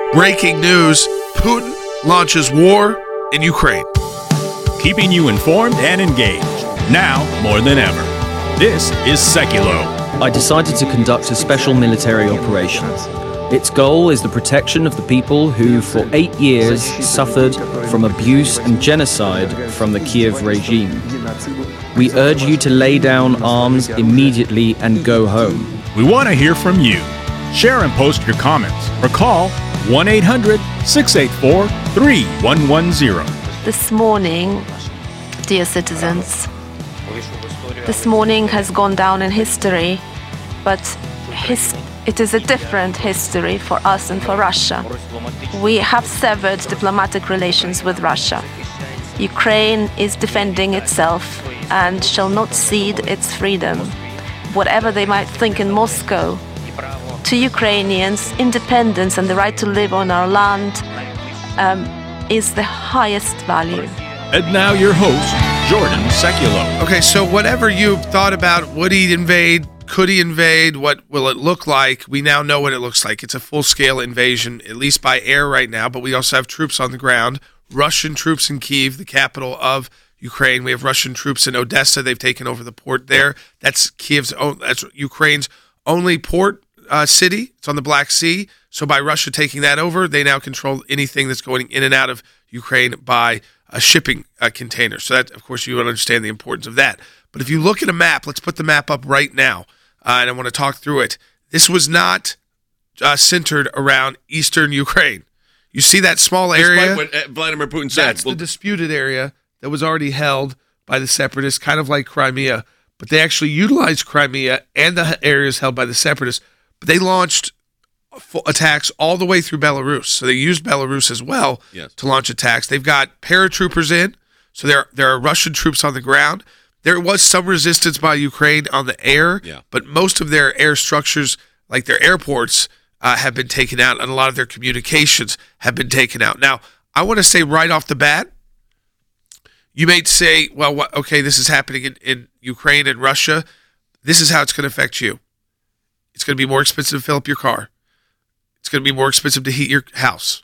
Breaking news, Putin launches war in Ukraine. Keeping you informed and engaged, now more than ever. This is Seculo. I decided to conduct a special military operation. Its goal is the protection of the people who, for 8 years, suffered from abuse and genocide from the Kiev regime. We urge you to lay down arms immediately and go home. We want to hear from you. Share and post your comments or call 1-800-684-3110. This morning, dear citizens, this morning has gone down in history, but it is a different history for us and for Russia. We have severed diplomatic relations with Russia. Ukraine is defending itself and shall not cede its freedom. Whatever they might think in Moscow, to Ukrainians, independence and the right to live on our land is the highest value. And now your host, Jordan Seculo. Okay, so whatever you thought about, would he invade, could he invade, what will it look like, we now know what it looks like. It's a full-scale invasion, at least by air right now, but we also have troops on the ground, Russian troops in Kyiv, the capital of Ukraine. We have Russian troops in Odessa. They've taken over the port there. That's that's Ukraine's only port city. It's on the Black Sea. So by Russia taking that over, they now control anything that's going in and out of Ukraine by a shipping container. So that, of course, you would understand the importance of that. But if you look at a map, let's put the map up right now, and I want to talk through it. This was not centered around eastern Ukraine. You see that small area? Despite what Vladimir Putin said. That's the disputed area that was already held by the separatists, kind of like Crimea. But they actually utilized Crimea and the areas held by the separatists. But they launched attacks all the way through Belarus. So they used Belarus as well to launch attacks. They've got paratroopers in. So there are Russian troops on the ground. There was some resistance by Ukraine on the air, but most of their air structures, like their airports, have been taken out, and a lot of their communications have been taken out. Now, I want to say right off the bat, you may say, well, okay, this is happening in Ukraine and Russia. This is how it's going to affect you. It's going to be more expensive to fill up your car. It's going to be more expensive to heat your house.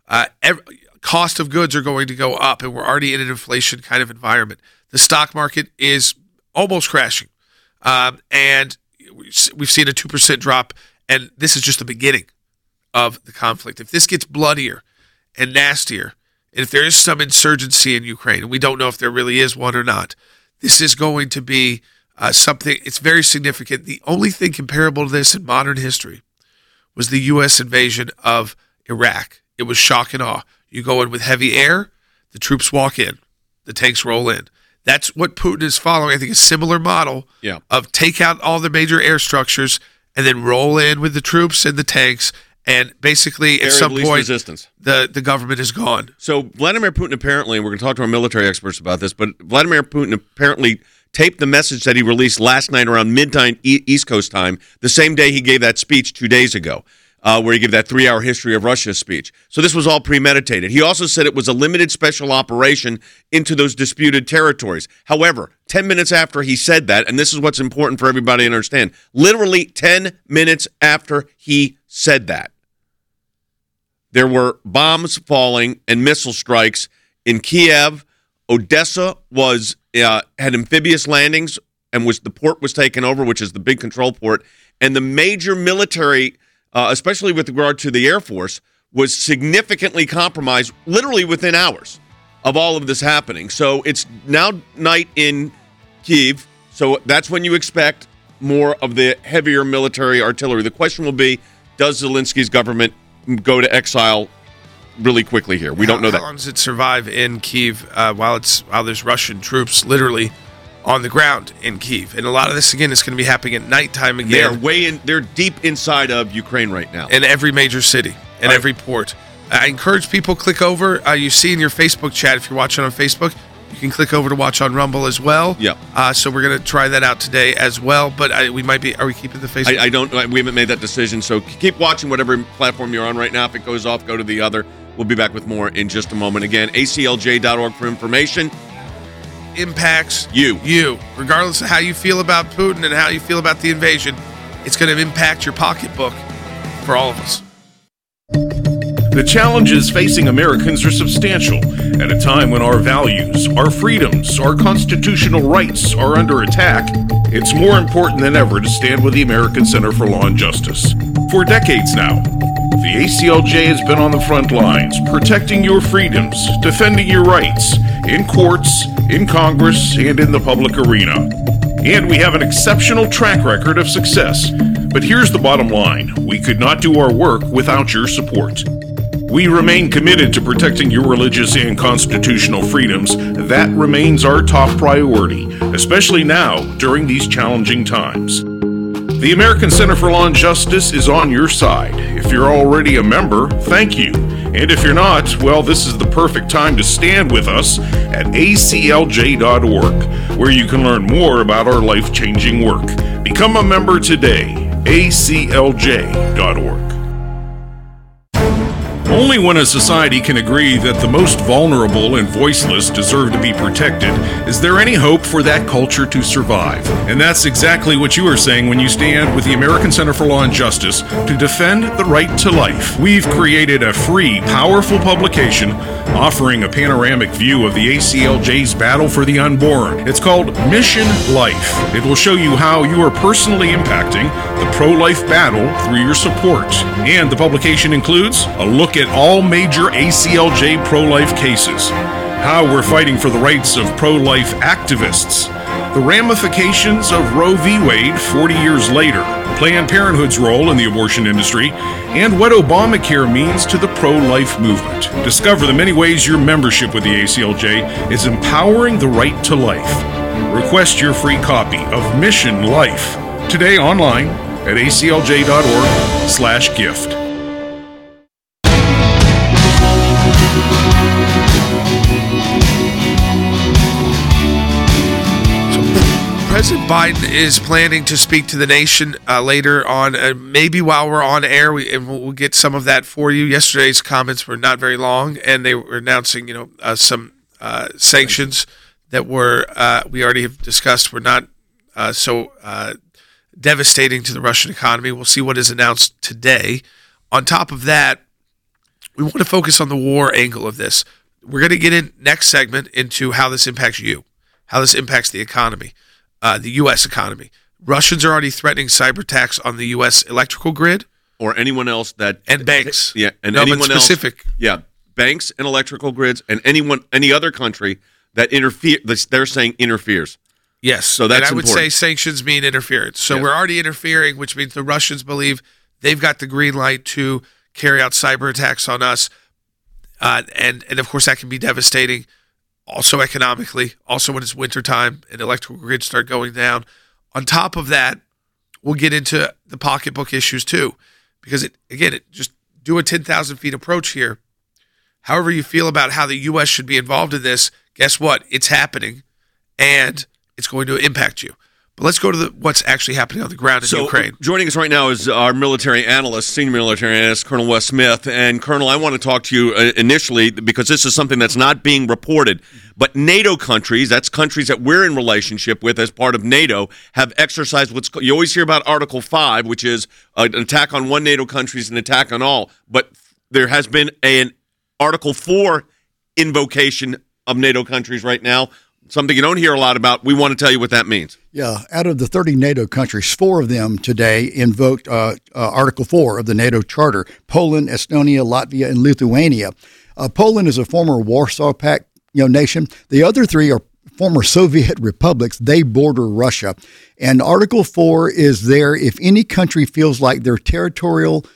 Cost of goods are going to go up, and we're already in an inflation kind of environment. The stock market is almost crashing, and we've seen a 2% drop, and this is just the beginning of the conflict. If this gets bloodier and nastier, and if there is some insurgency in Ukraine, and we don't know if there really is one or not, this is going to be something, it's very significant. The only thing comparable to this in modern history was the U.S. invasion of Iraq. It was shock and awe. You go in with heavy air, the troops walk in, the tanks roll in. That's what Putin is following. I think a similar model of take out all the major air structures and then roll in with the troops and the tanks. And basically, at some point, resistance. The government is gone. So Vladimir Putin apparently, and we're going to talk to our military experts about this, but Vladimir Putin apparently taped the message that he released last night around midnight East Coast time, the same day he gave that speech 2 days ago, where he gave that 3-hour history of Russia speech. So this was all premeditated. He also said it was a limited special operation into those disputed territories. However, 10 minutes after he said that, and this is what's important for everybody to understand, literally 10 minutes after he said that, there were bombs falling and missile strikes in Kiev. Odessa had amphibious landings, and the port was taken over, which is the big control port. And the major military, especially with regard to the Air Force, was significantly compromised literally within hours of all of this happening. So it's now night in Kyiv, so that's when you expect more of the heavier military artillery. The question will be, does Zelensky's government go to exile really quickly here? We don't know that. How long does it survive in Kyiv while there's Russian troops literally on the ground in Kyiv? And a lot of this, again, is going to be happening at nighttime again. They're deep inside of Ukraine right now. In every major city, in every port. I encourage people, click over. You see in your Facebook chat, if you're watching on Facebook, you can click over to watch on Rumble as well. Yeah. So we're going to try that out today as well. But are we keeping the Facebook? We haven't made that decision. So keep watching whatever platform you're on right now. If it goes off, go to the other. We'll be back with more in just a moment. Again, aclj.org for information. Impacts you. Regardless of how you feel about Putin and how you feel about the invasion, it's going to impact your pocketbook for all of us. The challenges facing Americans are substantial at a time when our values, our freedoms, our constitutional rights are under attack. It's more important than ever to stand with the American Center for Law and Justice. For decades now, the ACLJ has been on the front lines, protecting your freedoms, defending your rights, in courts, in Congress, and in the public arena. And we have an exceptional track record of success. But here's the bottom line. We could not do our work without your support. We remain committed to protecting your religious and constitutional freedoms. That remains our top priority, especially now during these challenging times. The American Center for Law and Justice is on your side. If you're already a member, thank you. And if you're not, well, this is the perfect time to stand with us at aclj.org, where you can learn more about our life-changing work. Become a member today, aclj.org. Only when a society can agree that the most vulnerable and voiceless deserve to be protected is there any hope for that culture to survive. And that's exactly what you are saying when you stand with the American Center for Law and Justice to defend the right to life. We've created a free, powerful publication offering a panoramic view of the ACLJ's battle for the unborn. It's called Mission Life. It will show you how you are personally impacting the pro-life battle through your support. And the publication includes a look at all major ACLJ pro-life cases, how we're fighting for the rights of pro-life activists, the ramifications of Roe v. Wade 40 years later, Planned Parenthood's role in the abortion industry, and what Obamacare means to the pro-life movement. Discover the many ways your membership with the ACLJ is empowering the right to life. Request your free copy of Mission Life today online at aclj.org/gift. President Biden is planning to speak to the nation later on, maybe while we're on air, we'll get some of that for you. Yesterday's comments were not very long, and they were announcing, some sanctions that were we already have discussed were not so devastating to the Russian economy. We'll see what is announced today. On top of that, we want to focus on the war angle of this. We're going to get in next segment into how this impacts you, how this impacts the economy. The U.S. economy. Russians are already threatening cyber attacks on the U.S. electrical grid, or anyone else and banks. Yeah, and no, anyone specific. else. Yeah, banks and electrical grids, and any other country that they're saying interferes. Yes, so that's and I would important. say sanctions mean interference. So we're already interfering, which means the Russians believe they've got the green light to carry out cyber attacks on us, and of course that can be devastating. Also economically, also when it's wintertime and electrical grids start going down. On top of that, we'll get into the pocketbook issues too, because it just do a 10,000 feet approach here. However you feel about how the U.S. should be involved in this, guess what? It's happening, and it's going to impact you. But let's go to what's actually happening on the ground in Ukraine. Joining us right now is our military analyst, senior military analyst, Colonel Wes Smith. And Colonel, I want to talk to you initially because this is something that's not being reported. But NATO countries, that's countries that we're in relationship with as part of NATO, have exercised you always hear about Article 5, which is an attack on one NATO country is an attack on all. But there has been an Article 4 invocation of NATO countries right now. Something you don't hear a lot about. We want to tell you what that means. Yeah, out of the 30 NATO countries, 4 of them today invoked Article 4 of the NATO Charter: Poland, Estonia, Latvia, and Lithuania. Poland is a former Warsaw Pact nation. The other 3 are former Soviet republics. They border Russia. And Article 4 is there if any country feels like their territories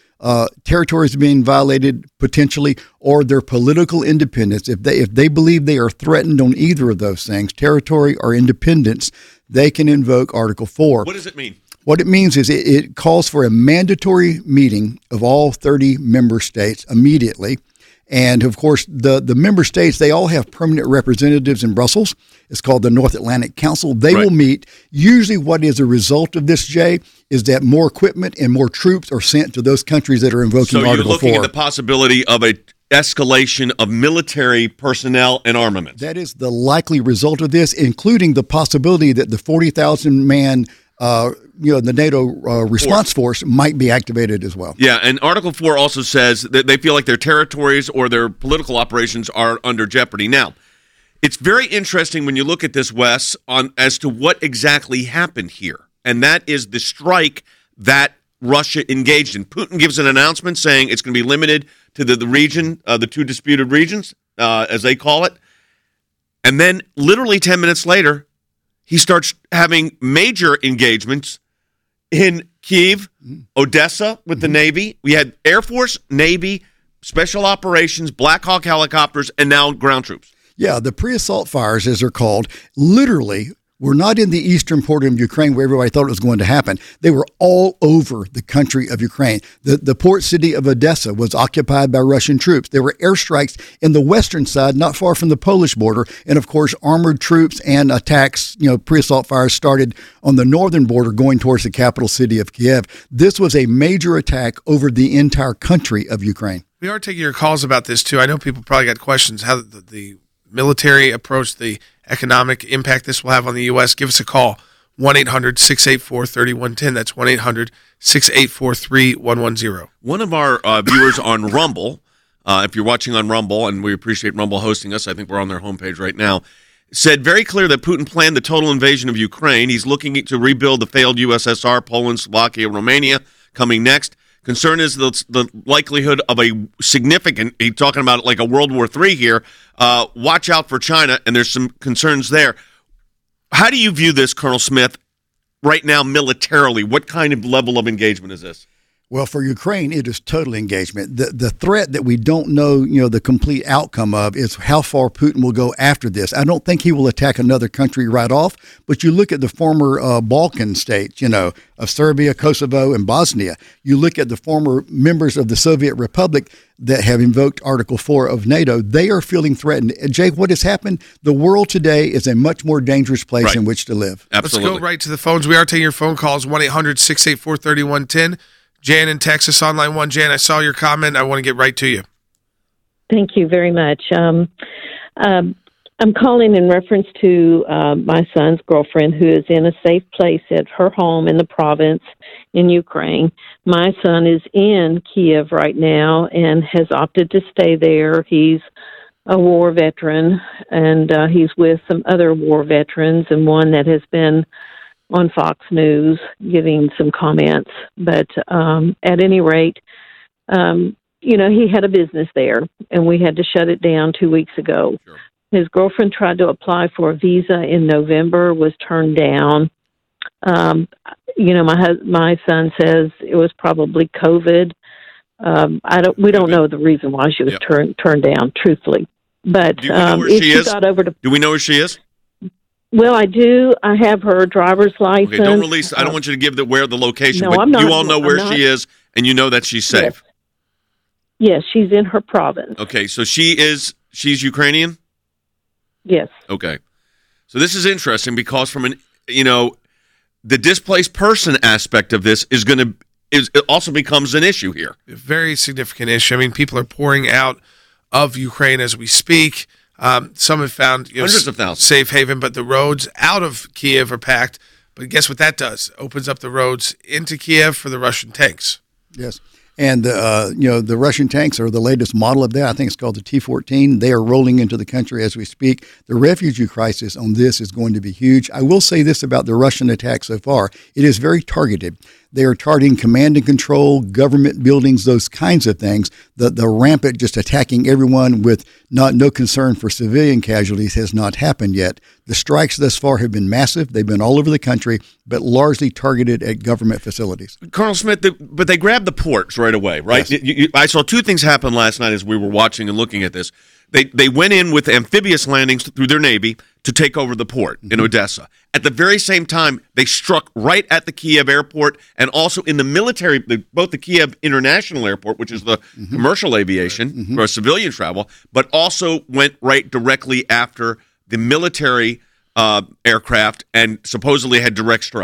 being violated potentially, or their political independence. If they believe they are threatened on either of those things, territory or independence, they can invoke Article 4. What does it mean? What it means is it calls for a mandatory meeting of all 30 member states immediately. And, of course, the member states, they all have permanent representatives in Brussels. It's called the North Atlantic Council. They will meet. Usually what is a result of this, Jay, is that more equipment and more troops are sent to those countries that are invoking Article 4. So you're looking at the possibility of a escalation of military personnel and armaments. That is the likely result of this, including the possibility that the 40,000-man the NATO response force might be activated as well. Yeah, and Article 4 also says that they feel like their territories or their political operations are under jeopardy. Now, it's very interesting when you look at this, Wes, as to what exactly happened here. And that is the strike that Russia engaged in. Putin gives an announcement saying it's going to be limited to the region, the two disputed regions, as they call it. And then literally 10 minutes later, he starts having major engagements in Kyiv, Odessa with the Navy. We had Air Force, Navy, Special Operations, Black Hawk helicopters, and now ground troops. Yeah, the pre-assault fires, as they're called, literally were not in the eastern part of Ukraine where everybody thought it was going to happen. They were all over the country of Ukraine. The port city of Odessa was occupied by Russian troops. There were airstrikes in the western side, not far from the Polish border. And of course, armored troops and attacks, pre-assault fires started on the northern border going towards the capital city of Kiev. This was a major attack over the entire country of Ukraine. We are taking your calls about this too. I know people probably got questions how the military approach, the economic impact this will have on the U.S. Give us a call, 1-800-684-3110. That's 1-800-684-3110. One of our viewers on Rumble, if you're watching on Rumble, and we appreciate Rumble hosting us, I think we're on their homepage right now, said very clear that Putin planned the total invasion of Ukraine. He's looking to rebuild the failed USSR, Poland, Slovakia, Romania coming next. Concern is the likelihood of a significant, he's talking about like a World War III here, watch out for China, and there's some concerns there. How do you view this, Colonel Smith, right now militarily? What kind of level of engagement is this? Well, for Ukraine, it is total engagement. The threat that we don't know, the complete outcome of is how far Putin will go after this. I don't think he will attack another country right off, but you look at the former Balkan states, of Serbia, Kosovo, and Bosnia. You look at the former members of the Soviet Republic that have invoked Article 4 of NATO. They are feeling threatened. Jake, what has happened? The world today is a much more dangerous place in which to live. Absolutely. Let's go right to the phones. We are taking your phone calls, 1-800-684-3110. Jan in Texas, on line 1. Jan, I saw your comment. I want to get right to you. Thank you very much. I'm calling in reference to my son's girlfriend who is in a safe place at her home in the province in Ukraine. My son is in Kiev right now and has opted to stay there. He's a war veteran, and he's with some other war veterans and one that has been on Fox News giving some comments. But at any rate, he had a business there, and we had to shut it down 2 weeks ago. Sure. His girlfriend tried to apply for a visa in November, was turned down. My son says it was probably COVID. We don't know the reason why she was turned down, truthfully. But do we know where she is? Do we know where she is? Well, I do. I have her driver's license. Okay, don't release. I don't want you to give where the location. No, but I'm not. You all know where she is, and you know that she's safe. Yes, she's in her province. Okay, so she's Ukrainian? Yes. Okay. So this is interesting because from the displaced person aspect of this it also becomes an issue here. A very significant issue. I mean, people are pouring out of Ukraine as we speak. Some have found hundreds of thousands safe haven, but the roads out of Kiev are packed. But guess what that does? Opens up the roads into Kiev for the Russian tanks. Yes. And, the Russian tanks are the latest model of that. I think it's called the T-14. They are rolling into the country as we speak. The refugee crisis on this is going to be huge. I will say this about the Russian attack so far. It is very targeted. They are targeting command and control, government buildings, those kinds of things. The rampant just attacking everyone with no concern for civilian casualties has not happened yet. The strikes thus far have been massive. They've been all over the country, but largely targeted at government facilities. Colonel Smith, but they grabbed the ports right away, right? Yes. I saw two things happen last night as we were watching and looking at this. They went in with amphibious landings through their Navy to take over the port in Odessa. At the very same time, they struck right at the Kiev airport and also in the military, both the Kiev International Airport, which is the commercial aviation for civilian travel, but also went right directly after the military aircraft and supposedly had direct strikes.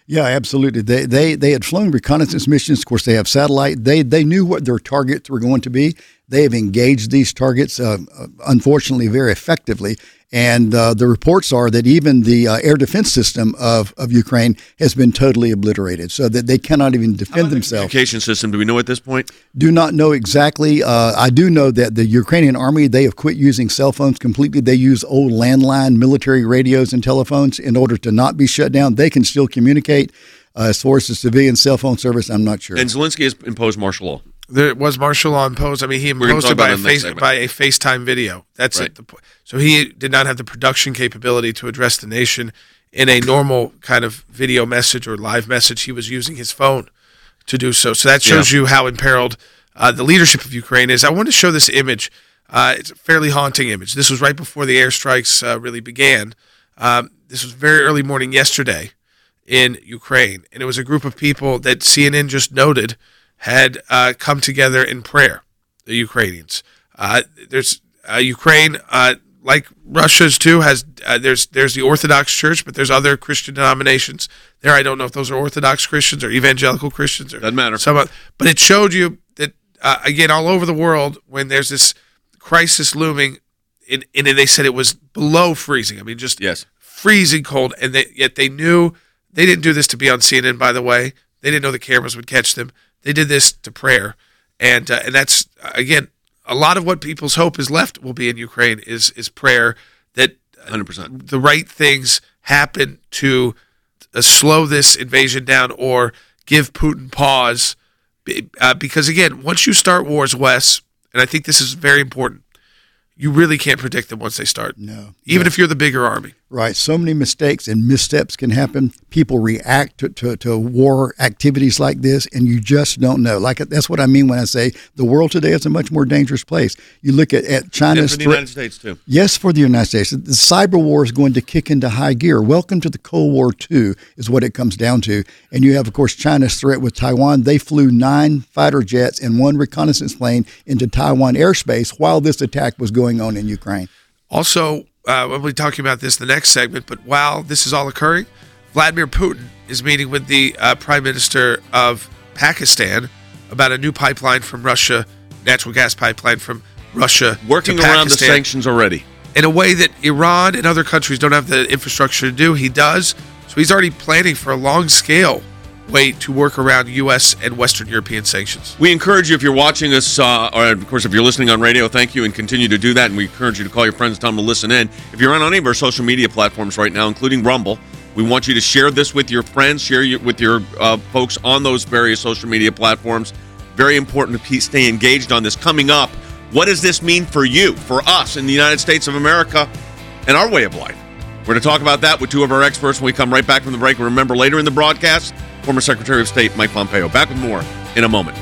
Yeah, absolutely. They had flown reconnaissance missions. Of course, they have satellite. They knew what their targets were going to be. They have engaged these targets, unfortunately, very effectively. And the reports are that even the air defense system of Ukraine has been totally obliterated, so that they cannot even defend themselves. Communication system, do we know at this point? Do not know exactly. I do know that the Ukrainian army, they have quit using cell phones completely. They use old landline military radios and telephones in order to not be shut down. They can still communicate. As far as the civilian cell phone service, I'm not sure. And Zelensky has imposed martial law. There was martial law imposed. I mean, he imposed it by a FaceTime video. That's right. it. So he did not have the production capability to address the nation in a normal kind of video message or live message. He was using his phone to do so. So that shows you how imperiled the leadership of Ukraine is. I want to show this image. It's a fairly haunting image. This was right before the airstrikes really began. This was very early morning yesterday in Ukraine, and it was a group of people that CNN just noted had come together in prayer, the Ukrainians. There's Ukraine, like Russia's too, has there's the Orthodox Church, but there's other Christian denominations there. I don't know if those are Orthodox Christians or evangelical Christians. Or doesn't matter. But it showed you that, again, all over the world, when there's this crisis looming, and they said it was below freezing. I mean, just freezing cold, and yet they knew they didn't do this to be on CNN, by the way. They didn't know the cameras would catch them. They did this to prayer, and that's, again, a lot of what people's hope is left will be in Ukraine is prayer, that 100%. The right things happen to slow this invasion down or give Putin pause, because, again, once you start wars, Wes, and I think this is very important, you really can't predict them once they start. No. Even if you're the bigger army. Right. So many mistakes and missteps can happen. People react to war activities like this, and you just don't know. That's what I mean when I say the world today is a much more dangerous place. You look at China's and for the United States, too. Yes, for the United States. The cyber war is going to kick into high gear. Welcome to the Cold War II is what it comes down to. And you have, of course, China's threat with Taiwan. They flew 9 fighter jets and 1 reconnaissance plane into Taiwan airspace while this attack was going on in Ukraine. Also, we'll be talking about this in the next segment, but while this is all occurring, Vladimir Putin is meeting with the Prime Minister of Pakistan about a new pipeline from Russia, natural gas pipeline from Russia working to around Pakistan, the sanctions already. in a way that Iran and other countries don't have the infrastructure to do. He does. So he's already planning for a long-scale way to work around U.S. and Western European sanctions. We encourage you, if you're watching us, or of course, if you're listening on radio, thank you, and continue to do that. And we encourage you to call your friends, tell them to listen in. If you're on any of our social media platforms right now, including Rumble, we want you to share this with your friends, share with your folks on those various social media platforms. Very important to stay engaged on this. Coming up, what does this mean for you, for us in the United States of America, and our way of life? We're going to talk about that with 2 of our experts when we come right back from the break. Remember, later in the broadcast, former Secretary of State Mike Pompeo. Back with more in a moment.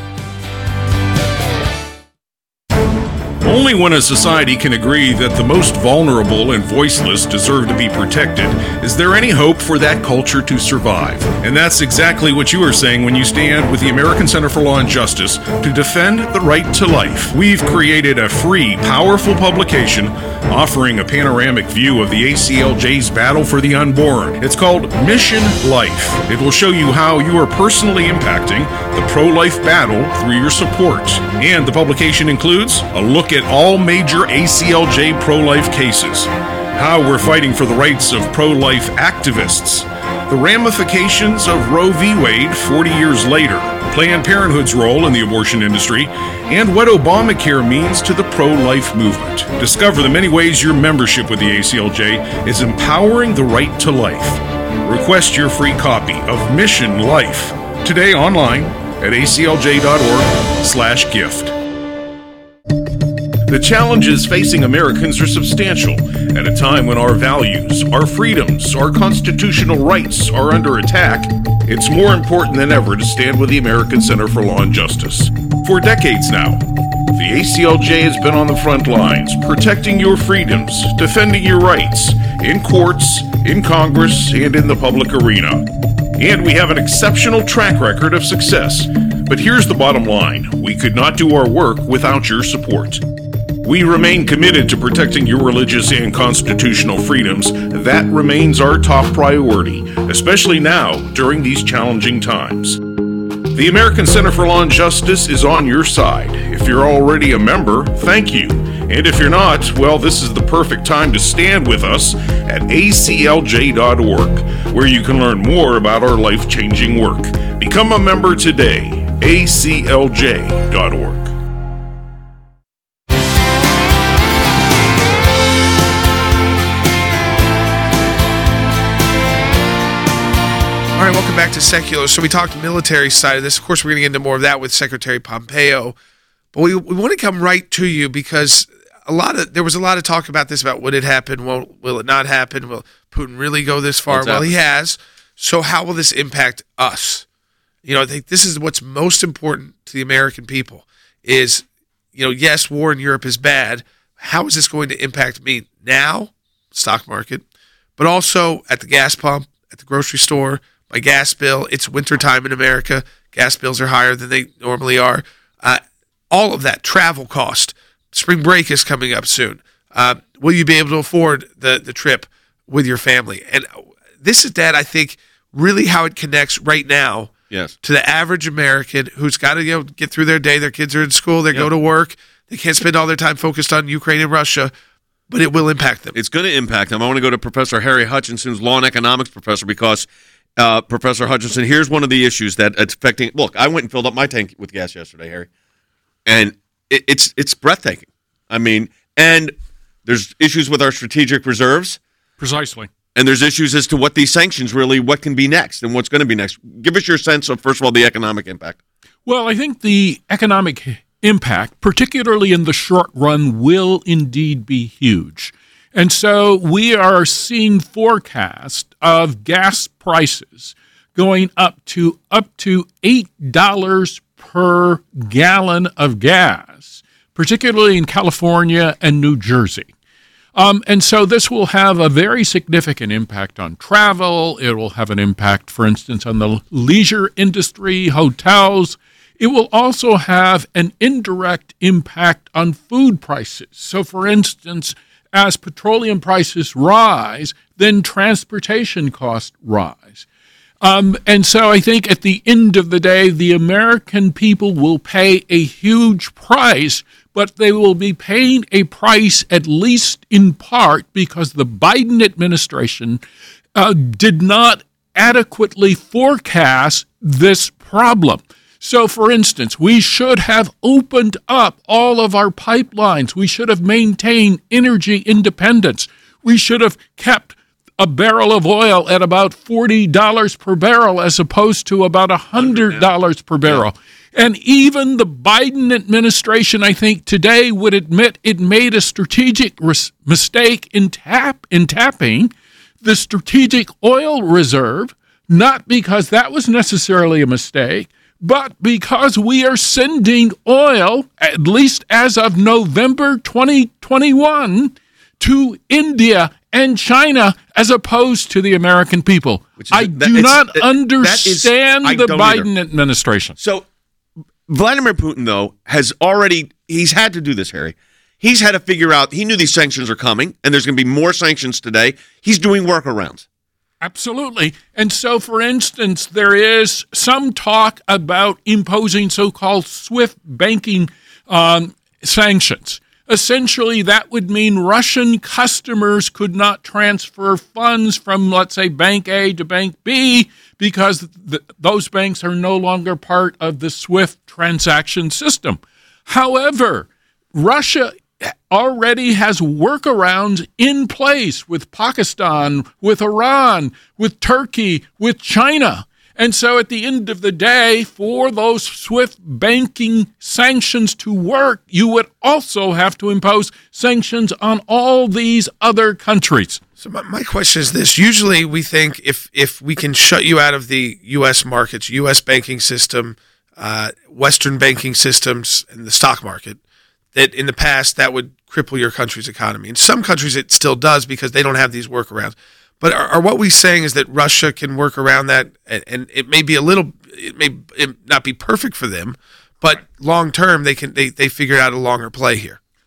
Only when a society can agree that the most vulnerable and voiceless deserve to be protected is there any hope for that culture to survive. And that's exactly what you are saying when you stand with the American Center for Law and Justice to defend the right to life. We've created a free, powerful publication offering a panoramic view of the ACLJ's battle for the unborn. It's called Mission Life. It will show you how you are personally impacting the pro-life battle through your support. And the publication includes a look at all major ACLJ pro-life cases, how we're fighting for the rights of pro-life activists, the ramifications of Roe v. Wade 40 years later, Planned Parenthood's role in the abortion industry, and what Obamacare means to the pro-life movement. Discover the many ways your membership with the ACLJ is empowering the right to life. Request your free copy of Mission Life today online at aclj.org/gift. The challenges facing Americans are substantial at a time when our values, our freedoms, our constitutional rights are under attack. It's more important than ever to stand with the American Center for Law and Justice. For decades now, the ACLJ has been on the front lines, protecting your freedoms, defending your rights, in courts, in Congress, and in the public arena. And we have an exceptional track record of success. But here's the bottom line. We could not do our work without your support. We remain committed to protecting your religious and constitutional freedoms. That remains our top priority, especially now during these challenging times. The American Center for Law and Justice is on your side. If you're already a member, thank you. And if you're not, well, this is the perfect time to stand with us at aclj.org, where you can learn more about our life-changing work. Become a member today, aclj.org. All right, welcome back to Secular. So we talked military side of this. Of course, we're going to get into more of that with Secretary Pompeo. But we want to come right to you because there was a lot of talk about this, about would it happen, will it not happen, will Putin really go this far? Well, he has. So how will this impact us? I think this is what's most important to the American people is, yes, war in Europe is bad. How is this going to impact me now, stock market, but also at the gas pump, at the grocery store, my gas bill? It's wintertime in America. Gas bills are higher than they normally are. All of that, travel cost. Spring break is coming up soon. Will you be able to afford the trip with your family? And this is that, I think, really how it connects right now to the average American who's got to get through their day. Their kids are in school. They go to work. They can't spend all their time focused on Ukraine and Russia, but it will impact them. It's going to impact them. I want to go to Professor Harry Hutchinson, who's law and economics professor, because Professor Hutchinson, here's one of the issues that it's affecting. Look, I went and filled up my tank with gas yesterday, Harry, and it's breathtaking. I mean, and there's issues with our strategic reserves. Precisely. And there's issues as to what these sanctions really, what can be next and what's going to be next. Give us your sense of, first of all, the economic impact. Well, I think the economic impact, particularly in the short run, will indeed be huge. And so we are seeing forecasts of gas prices going up to $8 per gallon of gas, particularly in California and New Jersey. And so this will have a very significant impact on travel. It will have an impact, for instance, on the leisure industry, hotels. It will also have an indirect impact on food prices. So, for instance, as petroleum prices rise, then transportation costs rise. And so I think at the end of the day, the American people will pay a huge price, but they will be paying a price at least in part because the Biden administration did not adequately forecast this problem. So, for instance, we should have opened up all of our pipelines. We should have maintained energy independence. We should have kept a barrel of oil at about $40 per barrel as opposed to about $100 per barrel. And even the Biden administration, I think, today would admit it made a strategic mistake in tapping the strategic oil reserve, not because that was necessarily a mistake, but because we are sending oil, at least as of November 2021, to India and China as opposed to the American people. I do not understand the Biden administration. So Vladimir Putin, though, he's had to do this, Harry. He's had to figure out, he knew these sanctions are coming, and there's going to be more sanctions today. He's doing workarounds. Absolutely. And so, for instance, there is some talk about imposing so-called SWIFT banking sanctions. Essentially, that would mean Russian customers could not transfer funds from, let's say, Bank A to Bank B because those banks are no longer part of the SWIFT transaction system. However, Russia already has workarounds in place with Pakistan, with Iran, with Turkey, with China. And so at the end of the day, for those SWIFT banking sanctions to work, you would also have to impose sanctions on all these other countries. So my question is this. Usually we think if we can shut you out of the U.S. markets, U.S. banking system, Western banking systems, and the stock market, that in the past that would cripple your country's economy. In some countries it still does because they don't have these workarounds. But are what we're saying is that Russia can work around that, and it may be it may not be perfect for them, but long term they figured out a longer play here.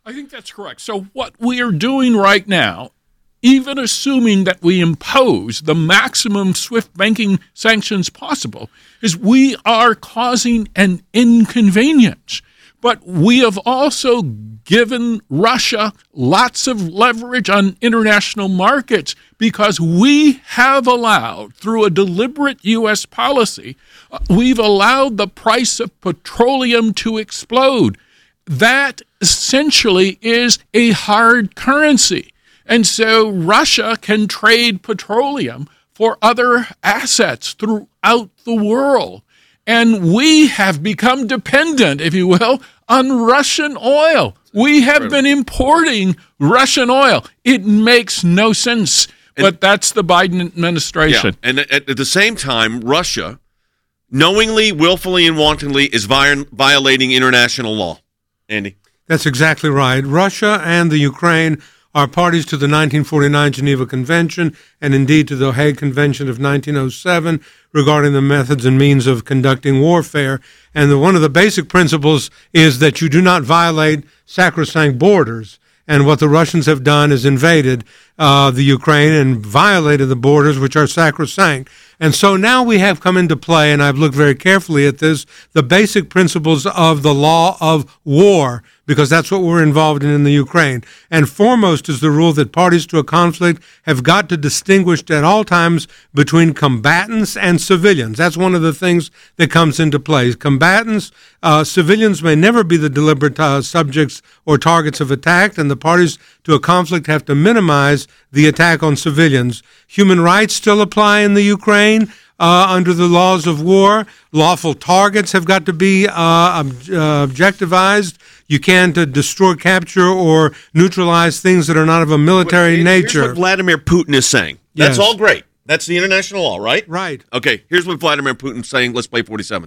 I think that's correct. So what we are doing right now, even assuming that we impose the maximum SWIFT banking sanctions possible, is we are causing an inconvenience. But we have also given Russia lots of leverage on international markets because we have allowed, through a deliberate U.S. policy, we've allowed the price of petroleum to explode. That essentially is a hard currency. And so Russia can trade petroleum for other assets throughout the world. And we have become dependent, if you will, on Russian oil. We have been importing Russian oil. It makes no sense, but that's the Biden administration. Yeah. And at the same time, Russia, knowingly, willfully, and wantonly, is violating international law. Andy? That's exactly right. Russia and the Ukraine are parties to the 1949 Geneva Convention and indeed to the Hague Convention of 1907 regarding the methods and means of conducting warfare. And one of the basic principles is that you do not violate sacrosanct borders. And what the Russians have done is invaded the Ukraine and violated the borders, which are sacrosanct. And so now we have come into play, and I've looked very carefully at this, the basic principles of the law of war, because that's what we're involved in the Ukraine. And foremost is the rule that parties to a conflict have got to distinguish at all times between combatants and civilians. That's one of the things that comes into play. Combatants, civilians may never be the deliberate subjects or targets of attack, and the parties to a conflict have to minimize the attack on civilians. Human rights still apply in the Ukraine. Under the laws of war, lawful targets have got to be objectivized. You can't destroy, capture, or neutralize things that are not of a military nature. Here's what Vladimir Putin is saying. That's all great. That's the international law, right? Right. Okay, here's what Vladimir Putin's saying. Let's play 47.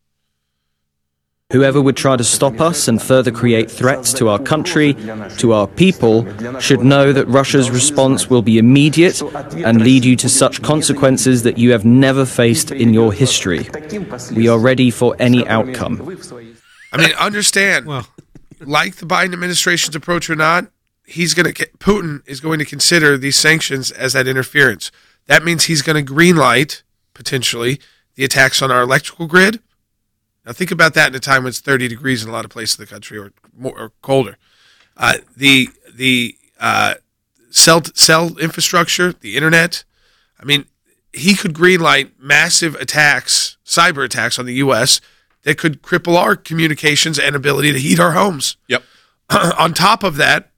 Whoever would try to stop us and further create threats to our country, to our people, should know that Russia's response will be immediate and lead you to such consequences that you have never faced in your history. We are ready for any outcome. I mean, understand, like the Biden administration's approach or not, Putin is going to consider these sanctions as that interference. That means he's going to greenlight, potentially, the attacks on our electrical grid. Now, think about that in a time when it's 30 degrees in a lot of places in the country or more or colder. The cell infrastructure, the internet. I mean, he could greenlight massive attacks, cyber attacks on the U.S. that could cripple our communications and ability to heat our homes. Yep. On top of that,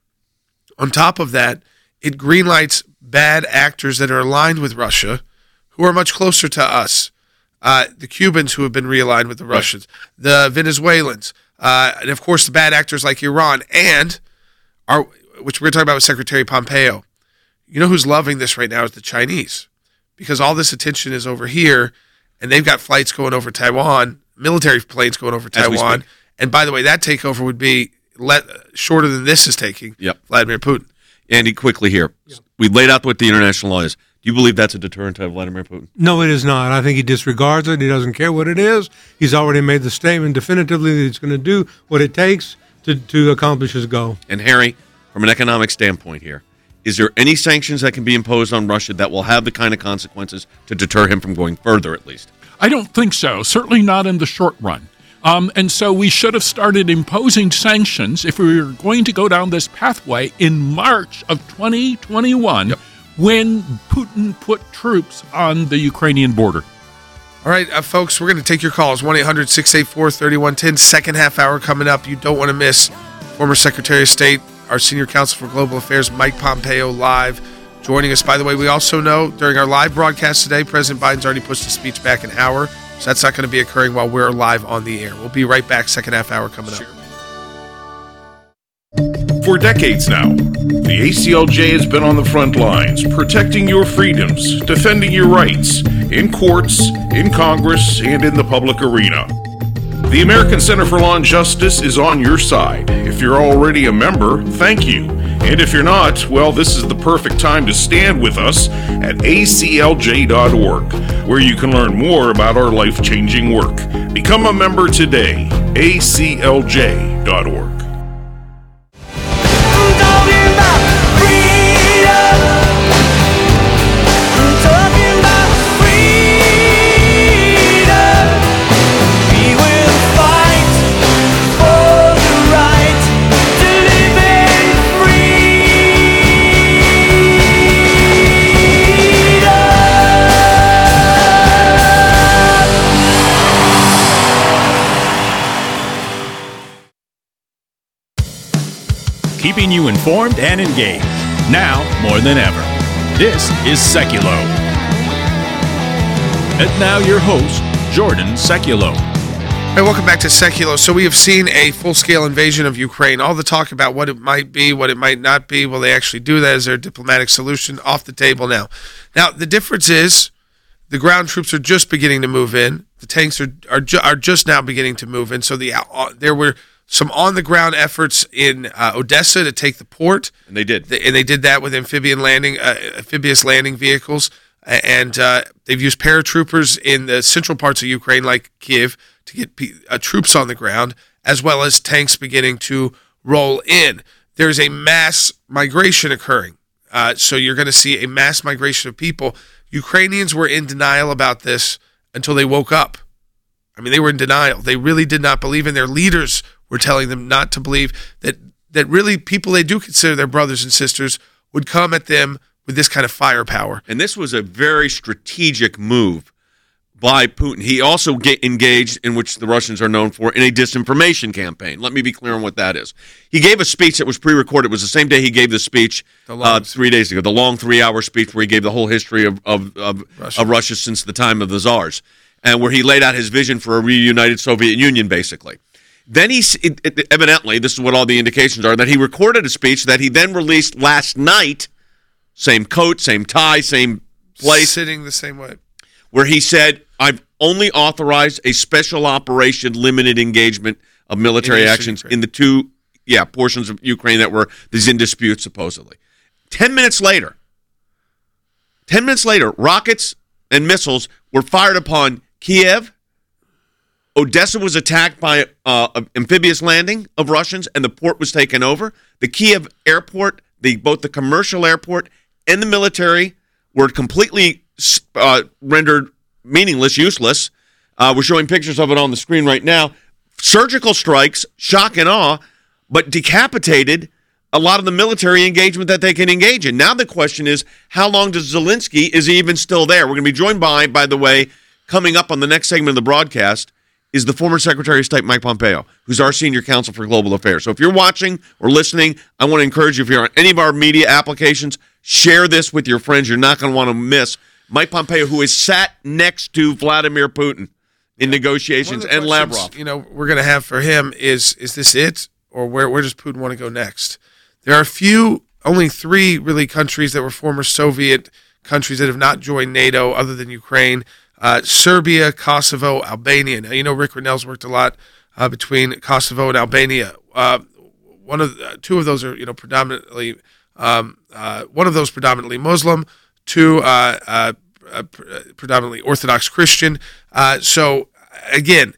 it greenlights bad actors that are aligned with Russia, who are much closer to us. The Cubans who have been realigned with the Russians, the Venezuelans, and of course the bad actors like Iran, and which we're talking about with Secretary Pompeo. You know who's loving this right now is the Chinese, because all this attention is over here, and they've got flights going over Taiwan, military planes going over Taiwan, and by the way, that takeover would be shorter than this is taking. Vladimir Putin. Andy, quickly here, we laid out what the international law is. Do you believe that's a deterrent to Vladimir Putin? No, it is not. I think he disregards it. He doesn't care what it is. He's already made the statement definitively that he's going to do what it takes to accomplish his goal. And Harry, from an economic standpoint here, is there any sanctions that can be imposed on Russia that will have the kind of consequences to deter him from going further, at least? I don't think so. Certainly not in the short run. And so we should have started imposing sanctions if we were going to go down this pathway in March of 2021. When Putin put troops on the Ukrainian border. All right, folks, we're going to take your calls. 1-800-684-3110. Second half hour coming up. You don't want to miss former Secretary of State, our Senior Counsel for Global Affairs, Mike Pompeo, live joining us. By the way, we also know during our live broadcast today, President Biden's already pushed the speech back an hour, so that's not going to be occurring while we're live on the air. We'll be right back. Second half hour coming up. For decades now, the ACLJ has been on the front lines, protecting your freedoms, defending your rights, in courts, in Congress, and in the public arena. The American Center for Law and Justice is on your side. If you're already a member, thank you. And if you're not, well, this is the perfect time to stand with us at aclj.org, where you can learn more about our life-changing work. Become a member today, aclj.org. keeping you informed and engaged. Now more than ever. This is Seculo. And now your host, Jordan Seculo. Hey, welcome back to Seculo. So we have seen a full-scale invasion of Ukraine. All the talk about what it might be, what it might not be. Will they actually do that? Is there a diplomatic solution? Off the table now. Now, the difference is the ground troops are just beginning to move in. The tanks are just now beginning to move in. So there were some on-the-ground efforts in Odessa to take the port. And they did. They did that with amphibious landing vehicles. And they've used paratroopers in the central parts of Ukraine, like Kiev, to get troops on the ground, as well as tanks beginning to roll in. There's a mass migration occurring. So you're going to see a mass migration of people. Ukrainians were in denial about this until they woke up. I mean, they were in denial. They really did not believe, and their leaders were telling them not to believe that really people they do consider their brothers and sisters would come at them with this kind of firepower. And this was a very strategic move by Putin. He also engaged, in which the Russians are known for, in a disinformation campaign. Let me be clear on what that is. He gave a speech that was pre-recorded. It was the same day he gave the speech 3 days ago, the long 3-hour speech where he gave the whole history of Russia since the time of the Tsars, and where he laid out his vision for a reunited Soviet Union, basically. Then evidently, this is what all the indications are, that he recorded a speech that he then released last night, same coat, same tie, same place. Sitting the same way. Where he said, I've only authorized a special operation, limited engagement of military actions in the two portions of Ukraine that were in dispute, supposedly. 10 minutes later, rockets and missiles were fired upon Kiev. Odessa was attacked by amphibious landing of Russians, and the port was taken over. The Kiev airport, both the commercial airport and the military, were completely rendered meaningless, useless. We're showing pictures of it on the screen right now. Surgical strikes, shock and awe, but decapitated a lot of the military engagement that they can engage in. Now the question is, how long does Zelensky, is he even still there? We're going to be joined by the way, coming up on the next segment of the broadcast, is the former Secretary of State Mike Pompeo, who's our senior counsel for global affairs. So if you're watching or listening, I want to encourage you, if you're on any of our media applications, share this with your friends. You're not going to want to miss Mike Pompeo, who is sat next to Vladimir Putin in negotiations, and Lavrov. We're going to have for him is this it, or where does Putin want to go next? There are only 3 really countries that were former Soviet countries that have not joined NATO, other than Ukraine: Serbia, Kosovo, Albania. Now, Rick Renell's worked a lot between Kosovo and Albania. Two of those are predominantly one of those predominantly Muslim. 2 predominantly Orthodox Christian. So again,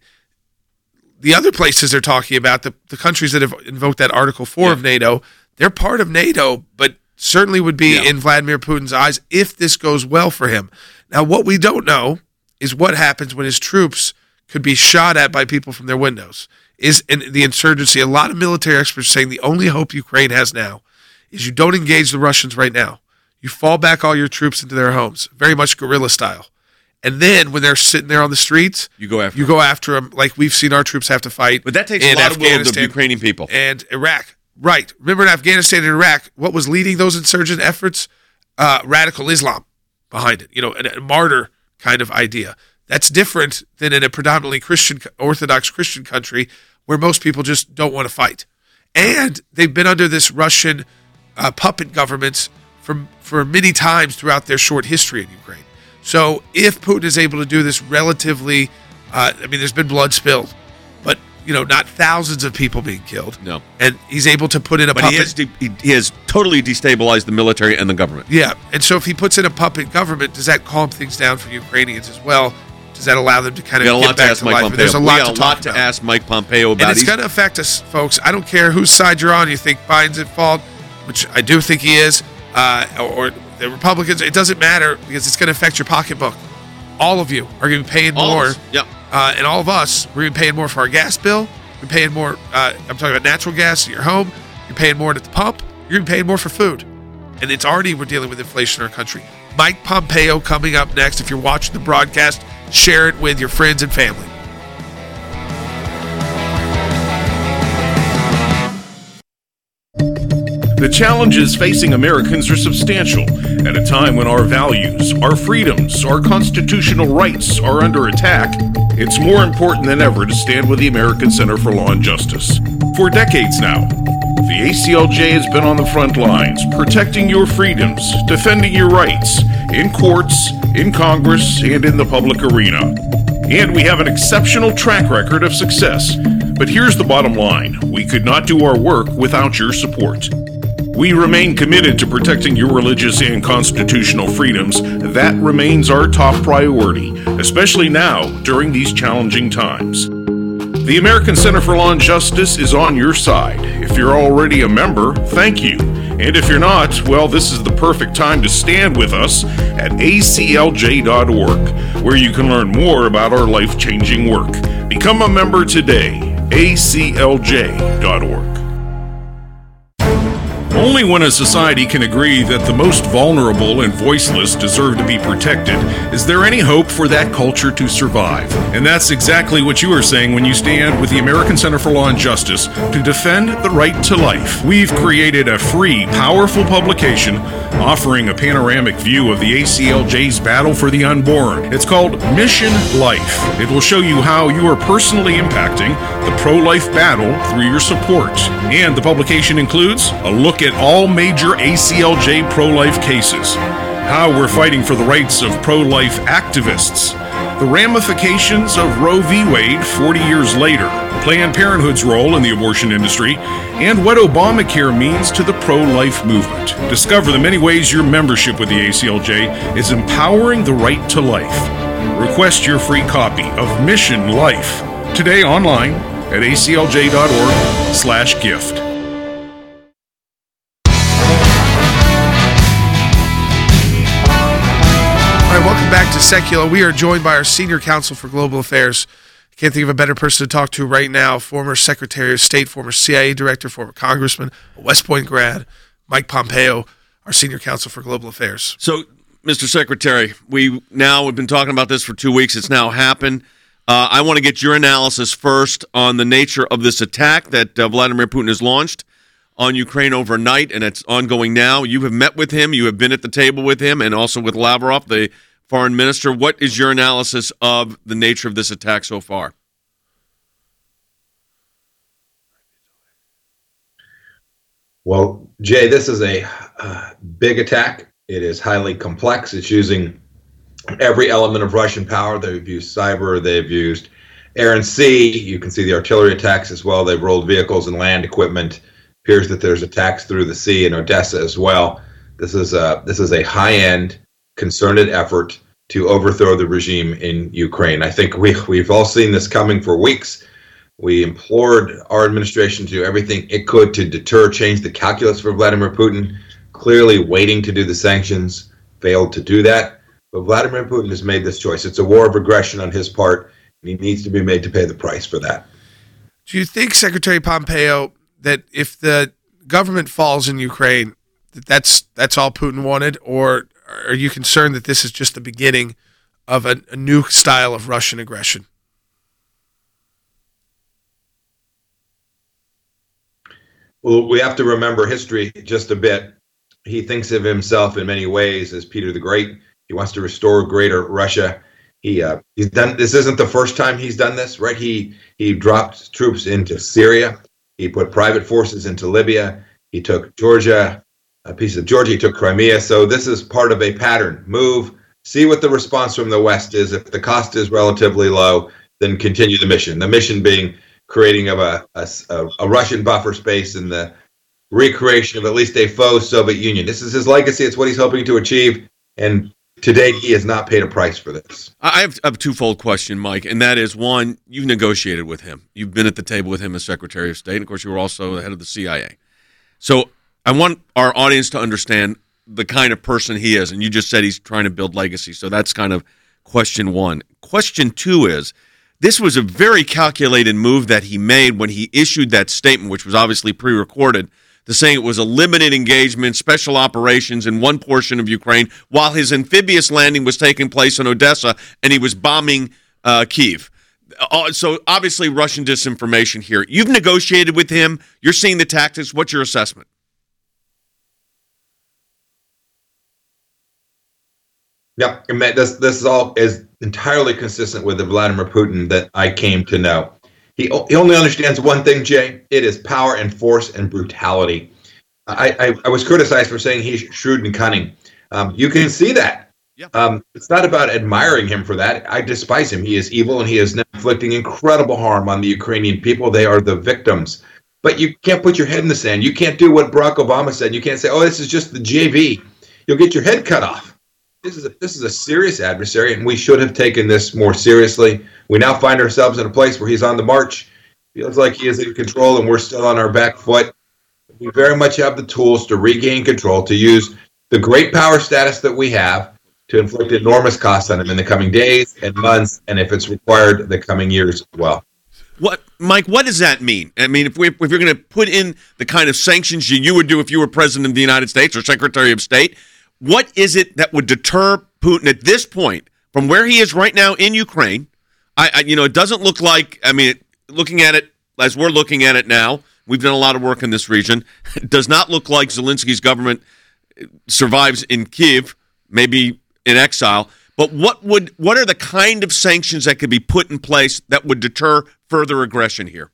the other places they're talking about, the countries that have invoked that Article 4 of NATO, they're part of NATO, but certainly would be in Vladimir Putin's eyes if this goes well for him. Now, what we don't know is what happens when his troops could be shot at by people from their windows. Is in the insurgency. A lot of military experts are saying the only hope Ukraine has now is you don't engage the Russians right now. You fall back all your troops into their homes, very much guerrilla style. And then when they're sitting there on the streets, you go after them like we've seen our troops have to fight. But that takes a lot of will of the Ukrainian people. And Iraq. Right. Remember in Afghanistan and Iraq, what was leading those insurgent efforts? Radical Islam behind it, a martyr kind of idea. That's different than in a predominantly Christian, Orthodox Christian country where most people just don't want to fight. And they've been under this Russian puppet government for many times throughout their short history in Ukraine. So if Putin is able to do this relatively, there's been blood spilled, but not thousands of people being killed. No, and he's able to put in a puppet. He has totally destabilized the military and the government. Yeah, and so if he puts in a puppet government, does that calm things down for Ukrainians as well? Does that allow them to kind of get back to life? There's a lot to ask Mike Pompeo about. And it's going to affect us, folks. I don't care whose side you're on. You think Biden's at fault, which I do think he is, or the Republicans. It doesn't matter because it's going to affect your pocketbook. All of you are going to be paying more. Yep. And all of us, we're going to be paying more for our gas bill. We're paying more. I'm talking about natural gas at your home. You're paying more at the pump. You're going to be paying more for food. And we're dealing with inflation in our country. Mike Pompeo coming up next. If you're watching the broadcast, share it with your friends and family. The challenges facing Americans are substantial at a time when our values, our freedoms, our constitutional rights are under attack. It's more important than ever to stand with the American Center for Law and Justice. For decades now, the ACLJ has been on the front lines, protecting your freedoms, defending your rights, in courts, in Congress, and in the public arena. And we have an exceptional track record of success. But here's the bottom line. We could not do our work without your support. We remain committed to protecting your religious and constitutional freedoms. That remains our top priority, especially now during these challenging times. The American Center for Law and Justice is on your side. If you're already a member, thank you. And if you're not, well, this is the perfect time to stand with us at aclj.org, where you can learn more about our life-changing work. Become a member today, aclj.org. Only when a society can agree that the most vulnerable and voiceless deserve to be protected is there any hope for that culture to survive. And that's exactly what you are saying when you stand with the American Center for Law and Justice to defend the right to life. We've created a free, powerful publication offering a panoramic view of the ACLJ's battle for the unborn. It's called Mission Life. It will show you how you are personally impacting the pro-life battle through your support. And the publication includes a look at all major ACLJ pro-life cases, how we're fighting for the rights of pro-life activists, the ramifications of Roe v. Wade 40 years later, Planned Parenthood's role in the abortion industry, and what Obamacare means to the pro-life movement. Discover the many ways your membership with the ACLJ is empowering the right to life. Request your free copy of Mission Life today online at aclj.org/gift. All right, welcome back to Secular. We are joined by our Senior Counsel for Global Affairs. Can't think of a better person to talk to right now. Former Secretary of State, former CIA Director, former Congressman, a West Point grad, Mike Pompeo, our Senior Counsel for Global Affairs. So, Mr. Secretary, we've been talking about this for 2 weeks. It's now happened. I want to get your analysis first on the nature of this attack that Vladimir Putin has launched on Ukraine overnight, and it's ongoing now. You have met with him. You have been at the table with him and also with Lavrov, the foreign minister. What is your analysis of the nature of this attack so far? Well, Jay, this is a big attack. It is highly complex. It's using every element of Russian power. They've used cyber. They've used air and sea. You can see the artillery attacks as well. They've rolled vehicles and land equipment. Appears that there's attacks through the sea in Odessa as well. This is a high-end, concerted effort to overthrow the regime in Ukraine. I think we've all seen this coming for weeks. We implored our administration to do everything it could to deter, change the calculus for Vladimir Putin. Clearly waiting to do the sanctions, failed to do that. But Vladimir Putin has made this choice. It's a war of aggression on his part, and he needs to be made to pay the price for that. Do you think, Secretary Pompeo, that if the government falls in Ukraine, that's all Putin wanted, or are you concerned that this is just the beginning of a new style of Russian aggression? Well, we have to remember history just a bit. He thinks of himself in many ways as Peter the Great. He wants to restore greater Russia. He's done. This isn't the first time he's done this, right? He dropped troops into Syria. He put private forces into Libya. He took Georgia, a piece of Georgia. He took Crimea. So this is part of a pattern. Move, see what the response from the West is. If the cost is relatively low, then continue the mission. The mission being creating of a Russian buffer space and the recreation of at least a faux Soviet Union. This is his legacy. It's what he's hoping to achieve. And to date, he has not paid a price for this. I have a twofold question, Mike, and that is, one, you've negotiated with him. You've been at the table with him as Secretary of State, and of course you were also the head of the CIA. So I want our audience to understand the kind of person he is, and you just said he's trying to build legacy, so that's kind of question one. Question two is, this was a very calculated move that he made when he issued that statement, which was obviously pre-recorded, to saying it was a limited engagement, special operations in one portion of Ukraine, while his amphibious landing was taking place in Odessa and he was bombing Kyiv. So obviously Russian disinformation here. You've negotiated with him. You're seeing the tactics. What's your assessment? Yep, and this is all is entirely consistent with the Vladimir Putin that I came to know. He only understands one thing, Jay. It is power and force and brutality. I was criticized for saying he's shrewd and cunning. You can see that. It's not about admiring him for that. I despise him. He is evil, and he is inflicting incredible harm on the Ukrainian people. They are the victims. But you can't put your head in the sand. You can't do what Barack Obama said. You can't say, "Oh, this is just the JV." You'll get your head cut off. This is a serious adversary, and we should have taken this more seriously. We now find ourselves in a place where he's on the march. Feels like he is in control, and we're still on our back foot. We very much have the tools to regain control, to use the great power status that we have to inflict enormous costs on him in the coming days and months, and if it's required, the coming years as well. Mike, what does that mean? I mean, if you're going to put in the kind of sanctions you would do if you were president of the United States or Secretary of State, what is it that would deter Putin at this point from where he is right now in Ukraine? It doesn't look like, looking at it as we're looking at it now, we've done a lot of work in this region. It does not look like Zelensky's government survives in Kyiv, maybe in exile. But what are the kind of sanctions that could be put in place that would deter further aggression here?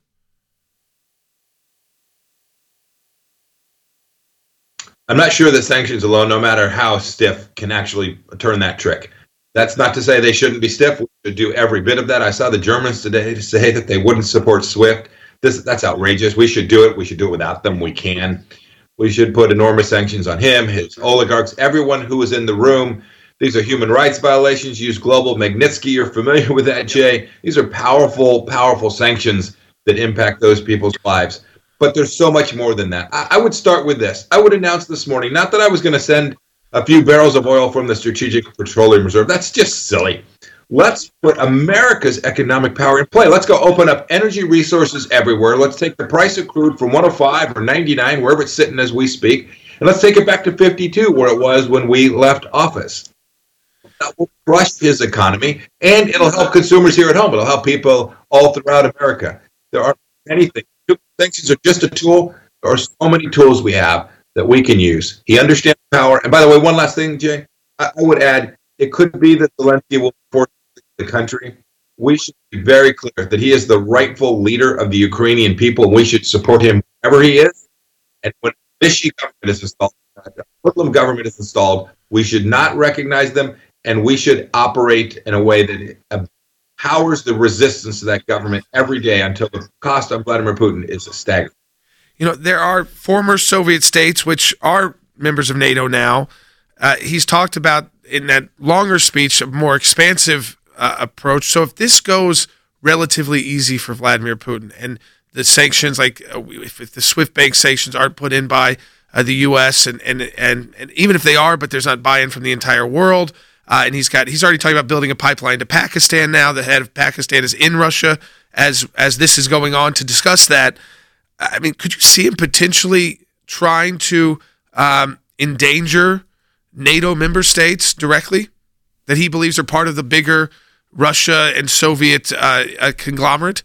I'm not sure that sanctions alone, no matter how stiff, can actually turn that trick. That's not to say they shouldn't be stiff. We should do every bit of that. I saw the Germans today say that they wouldn't support SWIFT. That's outrageous. We should do it. We should do it without them. We can. We should put enormous sanctions on him, his oligarchs, everyone who is in the room. These are human rights violations. Use global Magnitsky. You're familiar with that, Jay. These are powerful, powerful sanctions that impact those people's lives. But there's so much more than that. I would start with this. I would announce this morning, not that I was going to send a few barrels of oil from the Strategic Petroleum Reserve. That's just silly. Let's put America's economic power in play. Let's go open up energy resources everywhere. Let's take the price of crude from 105 or 99, wherever it's sitting as we speak, and let's take it back to 52, where it was when we left office. That will crush his economy, and it'll help consumers here at home. It'll help people all throughout America. There are many things. Sanctions are just a tool. There are so many tools we have that we can use. He understands power. And by the way, one last thing, Jay, I would add, it could be that Zelensky will force the country. We should be very clear that he is the rightful leader of the Ukrainian people, and we should support him wherever he is. And when Vichy government is installed, Muslim government is installed, we should not recognize them, and we should operate in a way that powers the resistance to that government every day until the cost on Vladimir Putin is staggering. There are former Soviet states which are members of NATO now. He's talked about in that longer speech a more expansive approach. So if this goes relatively easy for Vladimir Putin and the sanctions, like if the SWIFT bank sanctions aren't put in by the U.S. and even if they are, but there's not buy-in from the entire world. And he's already talking about building a pipeline to Pakistan now. The head of Pakistan is in Russia as this is going on to discuss that. I mean, could you see him potentially trying to endanger NATO member states directly that he believes are part of the bigger Russia and Soviet conglomerate?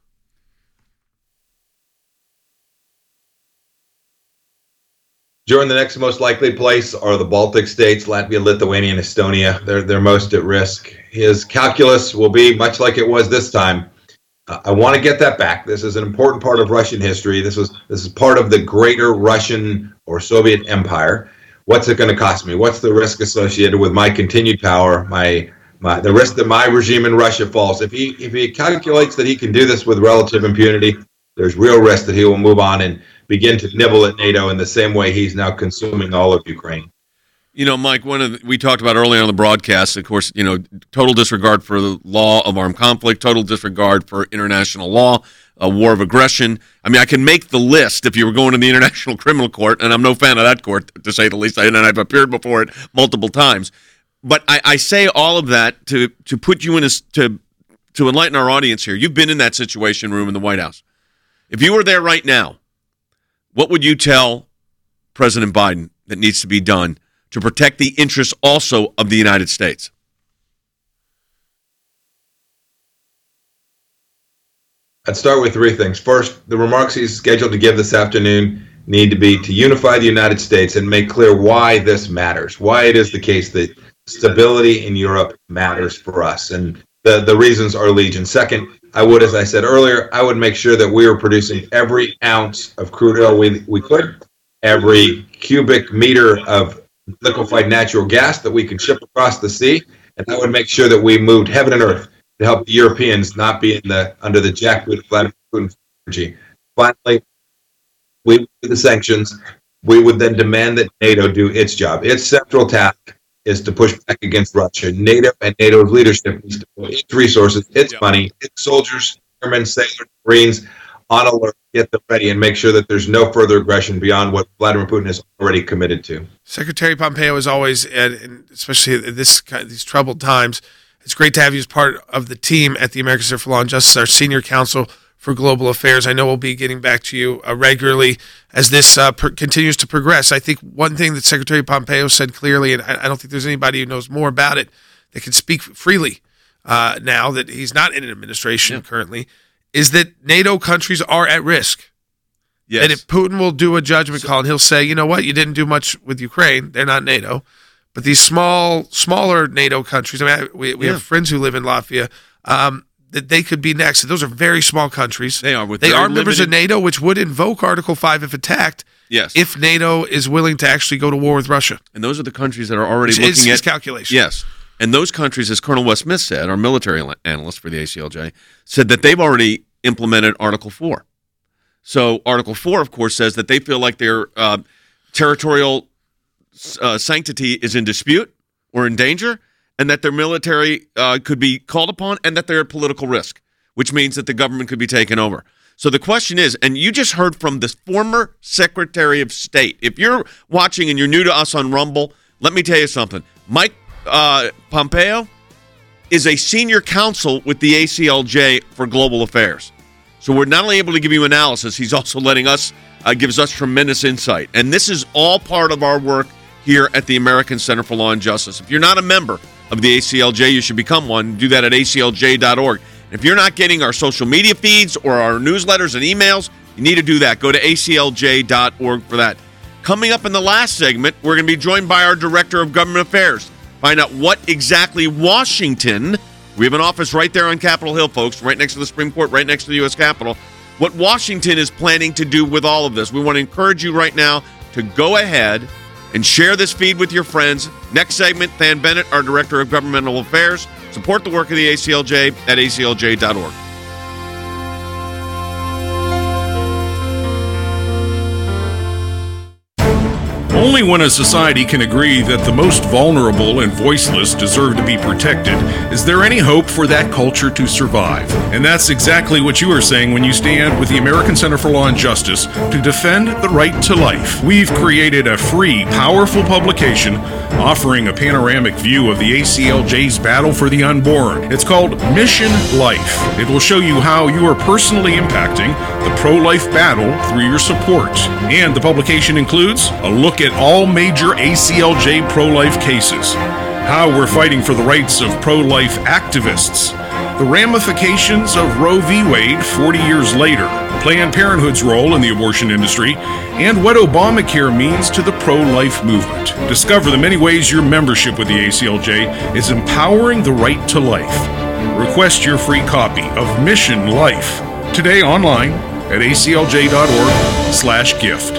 During the next most likely place are the Baltic states, Latvia, Lithuania, and Estonia. They're most at risk. His calculus will be much like it was this time. I want to get that back. This is an important part of Russian history. This is part of the greater Russian or Soviet empire. What's it going to cost me? What's the risk associated with my continued power? The risk that my regime in Russia falls. If he calculates that he can do this with relative impunity, there's real risk that he will move on and begin to nibble at NATO in the same way he's now consuming all of Ukraine. Mike, we talked about earlier on the broadcast, of course, total disregard for the law of armed conflict, total disregard for international law, a war of aggression. I mean, I can make the list if you were going to the International Criminal Court, and I'm no fan of that court, to say the least, and I've appeared before it multiple times. But I say all of that to put you in to enlighten our audience here. You've been in that situation room in the White House. If you were there right now, what would you tell President Biden that needs to be done to protect the interests also of the United States? I'd start with three things. First, the remarks he's scheduled to give this afternoon need to be to unify the United States and make clear why this matters, why it is the case that stability in Europe matters for us. And the reasons are legion. Second, as I said earlier, I would make sure that we were producing every ounce of crude oil we could, every cubic meter of liquefied natural gas that we could ship across the sea, and I would make sure that we moved heaven and earth to help the Europeans not be under the jackboot of Vladimir Putin's energy. Finally, we would do the sanctions. We would then demand that NATO do its job. Its central task is to push back against Russia. NATO and NATO's leadership needs to put its resources, its money, its soldiers, airmen, sailors, Marines on alert, get them ready, and make sure that there's no further aggression beyond what Vladimir Putin has already committed to. Secretary Pompeo is always, and especially at these troubled times, it's great to have you as part of the team at the American Center for Law and Justice, our senior counsel for global affairs. I know we'll be getting back to you regularly as this continues to progress. I think one thing that Secretary Pompeo said clearly, and I don't think there's anybody who knows more about it that can speak freely now that he's not in an administration currently, is that NATO countries are at risk. Yes. And if Putin will do a judgment call and he'll say, you know what, you didn't do much with Ukraine, they're not NATO, but these smaller NATO countries, I mean, we have friends who live in Latvia, that they could be next. Those are very small countries. They are. They are members of NATO, which would invoke Article 5 if attacked. Yes. If NATO is willing to actually go to war with Russia. And those are the countries that are already looking at his calculation. Yes. And those countries, as Colonel Wes Smith said, our military analyst for the ACLJ, said that they've already implemented Article 4. So Article 4, of course, says that they feel like their territorial sanctity is in dispute or in danger, and that their military could be called upon, and that they're at political risk, which means that the government could be taken over. So the question is, and you just heard from the former Secretary of State. If you're watching and you're new to us on Rumble, let me tell you something. Mike Pompeo is a senior counsel with the ACLJ for global affairs. So we're not only able to give you analysis, he's also letting us, gives us tremendous insight. And this is all part of our work here at the American Center for Law and Justice. If you're not a member of the ACLJ, you should become one. Do that at aclj.org. If you're not getting our social media feeds or our newsletters and emails, you need to do that. Go to aclj.org for that. Coming up in the last segment, we're going to be joined by our Director of Government Affairs. Find out what exactly Washington, we have an office right there on Capitol Hill, folks, right next to the Supreme Court, right next to the U.S. Capitol, what Washington is planning to do with all of this. We want to encourage you right now to go ahead and share this feed with your friends. Next segment, Than Bennett, our Director of Governmental Affairs. Support the work of the ACLJ at aclj.org. Only when a society can agree that the most vulnerable and voiceless deserve to be protected is there any hope for that culture to survive. And that's exactly what you are saying when you stand with the American Center for Law and Justice to defend the right to life. We've created a free, powerful publication offering a panoramic view of the ACLJ's battle for the unborn. It's called Mission Life. It will show you how you are personally impacting the pro-life battle through your support. And the publication includes a look at all major ACLJ pro-life cases, how we're fighting for the rights of pro-life activists, the ramifications of Roe v. Wade 40 years later, Planned Parenthood's role in the abortion industry, and what Obamacare means to the pro-life movement. Discover the many ways your membership with the ACLJ is empowering the right to life. Request your free copy of Mission Life today online at aclj.org/gift.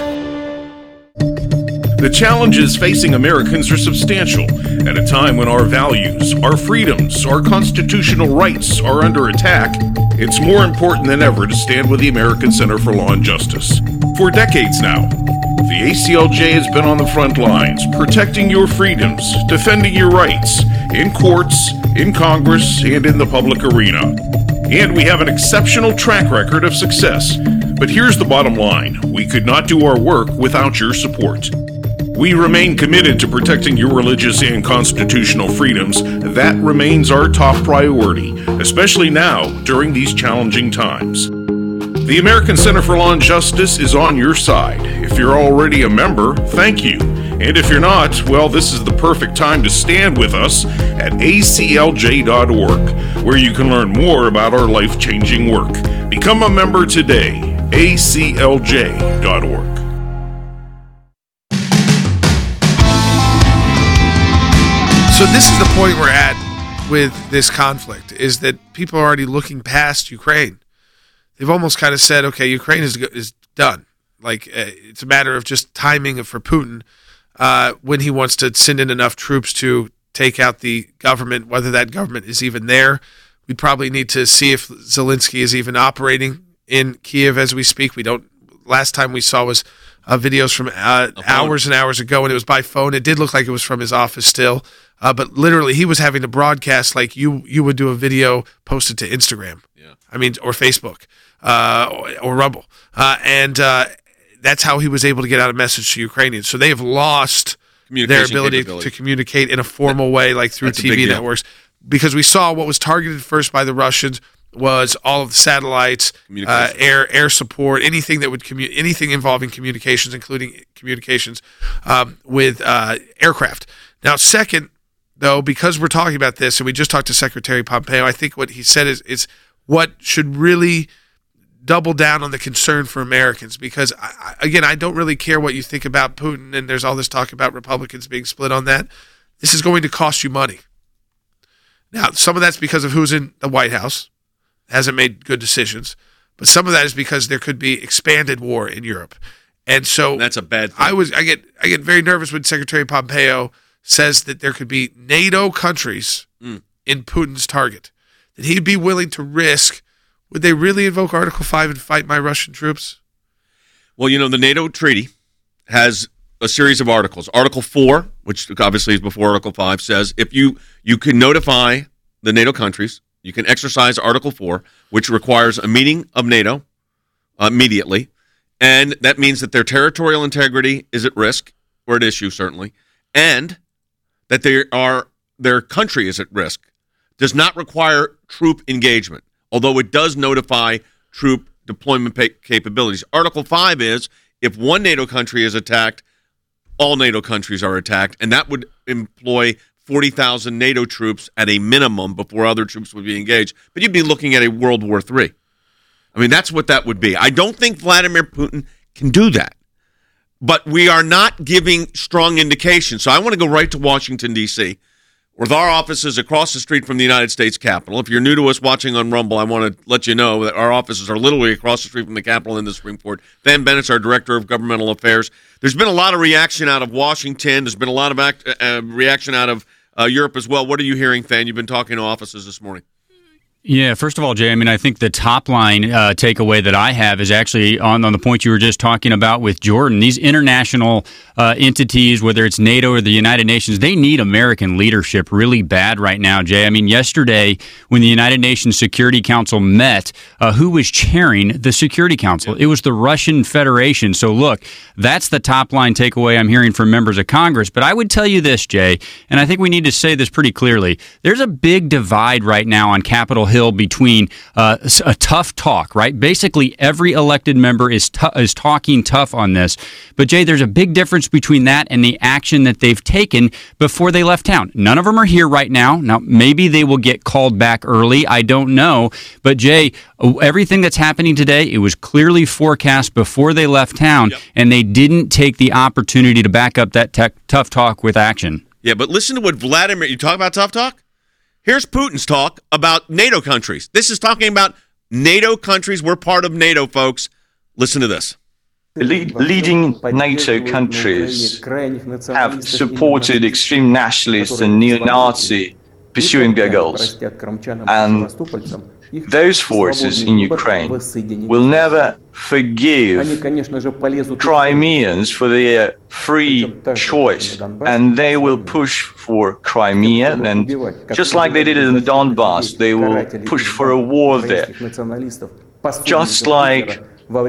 The challenges facing Americans are substantial at a time when our values, our freedoms, our constitutional rights are under attack. It's more important than ever to stand with the American Center for Law and Justice. For decades now, the ACLJ has been on the front lines, protecting your freedoms, defending your rights, in courts, in Congress, and in the public arena. And we have an exceptional track record of success. But here's the bottom line. We could not do our work without your support. We remain committed to protecting your religious and constitutional freedoms. That remains our top priority, especially now during these challenging times. The American Center for Law and Justice is on your side. If you're already a member, thank you. And if you're not, well, this is the perfect time to stand with us at aclj.org, where you can learn more about our life-changing work. Become a member today, aclj.org. So So this is the point we're at with this conflict, is that people are already looking past Ukraine. They've almost kind of said, okay, Ukraine is done. Like, it's a matter of just timing for Putin when he wants to send in enough troops to take out the government, whether that government is even there. We'd probably need to see if Zelensky is even operating in Kiev as we speak. We don't. Last time we saw was videos from hours and hours ago, and it was by phone. It did look like it was from his office still, but literally he was having to broadcast like you would do a video posted to Instagram. Yeah, I mean, or Facebook, or Rumble, and that's how he was able to get out a message to Ukrainians. So they have lost their ability to communicate in a formal way, like through TV networks, because we saw what was targeted first by the Russians was all of the satellites, air support, anything that would anything involving communications, including communications with aircraft. Now, second, though, because we're talking about this, and we just talked to Secretary Pompeo, I think what he said is what should really double down on the concern for Americans, because, I don't really care what you think about Putin, and there's all this talk about Republicans being split on that. This is going to cost you money. Now, some of that's because of who's in the White House, hasn't made good decisions, but some of that is because there could be expanded war in Europe, and so that's a bad thing. I get very nervous when Secretary Pompeo says that there could be NATO countries in Putin's target that he'd be willing to risk. Would they really invoke Article 5 and fight my Russian troops? Well, the NATO treaty has a series of articles. Article 4, which obviously is before Article 5, says if you can notify the NATO countries, you can exercise Article 4, which requires a meeting of NATO immediately, and that means that their territorial integrity is at risk, or at issue, certainly, and that their country is at risk. Does not require troop engagement, although it does notify troop deployment capabilities. Article 5 is if one NATO country is attacked, all NATO countries are attacked, and that would employ 40,000 NATO troops at a minimum before other troops would be engaged. But you'd be looking at a World War III. I mean, that's what that would be. I don't think Vladimir Putin can do that. But we are not giving strong indications. So I want to go right to Washington, D.C., with our offices across the street from the United States Capitol. If you're new to us watching on Rumble, I want to let you know that our offices are literally across the street from the Capitol in the Supreme Court. Van Bennett's our Director of Governmental Affairs. There's been a lot of reaction out of Washington. There's been a lot of reaction out of Europe as well. What are you hearing, Van? You've been talking to offices this morning. Yeah, first of all, Jay, I think the top line takeaway that I have is actually on the point you were just talking about with Jordan. These international entities, whether it's NATO or the United Nations, they need American leadership really bad right now, Jay. Yesterday when the United Nations Security Council met, who was chairing the Security Council? It was the Russian Federation. So look, that's the top line takeaway I'm hearing from members of Congress. But I would tell you this, Jay, and I think we need to say this pretty clearly. There's a big divide right now on Capitol Hill between a tough talk, right? Basically, every elected member is talking tough on this. But, Jay, there's a big difference between that and the action that they've taken before they left town. None of them are here right now. Now, maybe they will get called back early. I don't know. But, Jay, everything that's happening today, it was clearly forecast before they left town, and they didn't take the opportunity to back up that tough talk with action. Yeah, but listen to what Vladimir, you talk about tough talk? Here's Putin's talk about NATO countries. This is talking about NATO countries. We're part of NATO, folks. Listen to this. Leading NATO countries have supported extreme nationalists and neo-Nazi pursuing their goals. And those forces in Ukraine will never forgive Crimeans for their free choice. And they will push for Crimea, and just like they did in the Donbass, they will push for a war there. Just like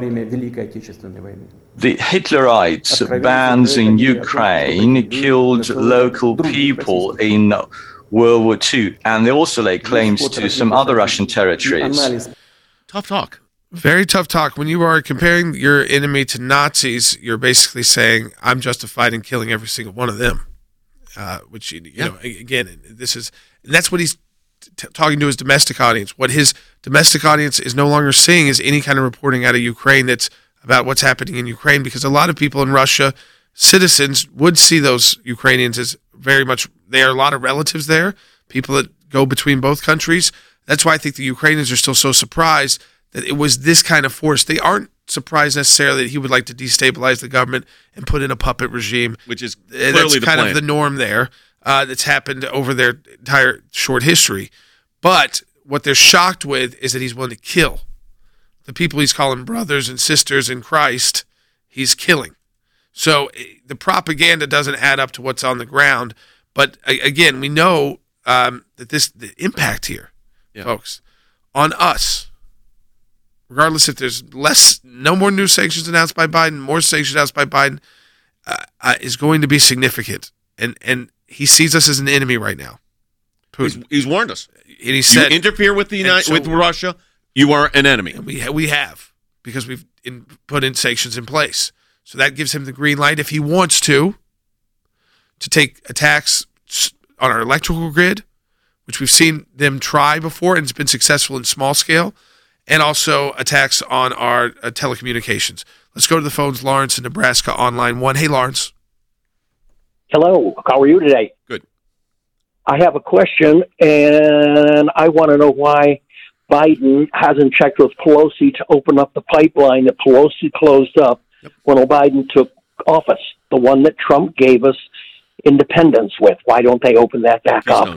the Hitlerites' bands in Ukraine killed local people in World War II, and they also laid claims to some other Russian territories. Tough talk. Very tough talk. When you are comparing your enemy to Nazis, you're basically saying, I'm justified in killing every single one of them. Which, you know, again, that's what he's talking to his domestic audience. What his domestic audience is no longer seeing is any kind of reporting out of Ukraine that's about what's happening in Ukraine, because a lot of people in Russia, citizens, would see those Ukrainians as very much there are a lot of relatives there, people that go between both countries. That's why I think the Ukrainians are still so surprised that it was this kind of force. They aren't surprised necessarily that he would like to destabilize the government and put in a puppet regime, which is clearly that's kind of the norm there. That's happened over their entire short history. But what they're shocked with is that he's willing to kill the people he's calling brothers and sisters in Christ. He's killing. So the propaganda doesn't add up to what's on the ground. But again, we know that the impact here, folks, on us, regardless if there's no more new sanctions announced by Biden, more sanctions announced by Biden, is going to be significant. And he sees us as an enemy right now. Putin. He's warned us. And he said, you interfere with with Russia, you are an enemy. And we have, because we've put in sanctions in place. So that gives him the green light, if he wants to take attacks on our electrical grid, which we've seen them try before, and it's been successful in small scale, and also attacks on our telecommunications. Let's go to the phones. Lawrence in Nebraska on line 1. Hey, Lawrence. Hello. How are you today? Good. I have a question, and I want to know why Biden hasn't checked with Pelosi to open up the pipeline that Pelosi closed up when Biden took office, the one that Trump gave us independence with. Why don't they open that back up?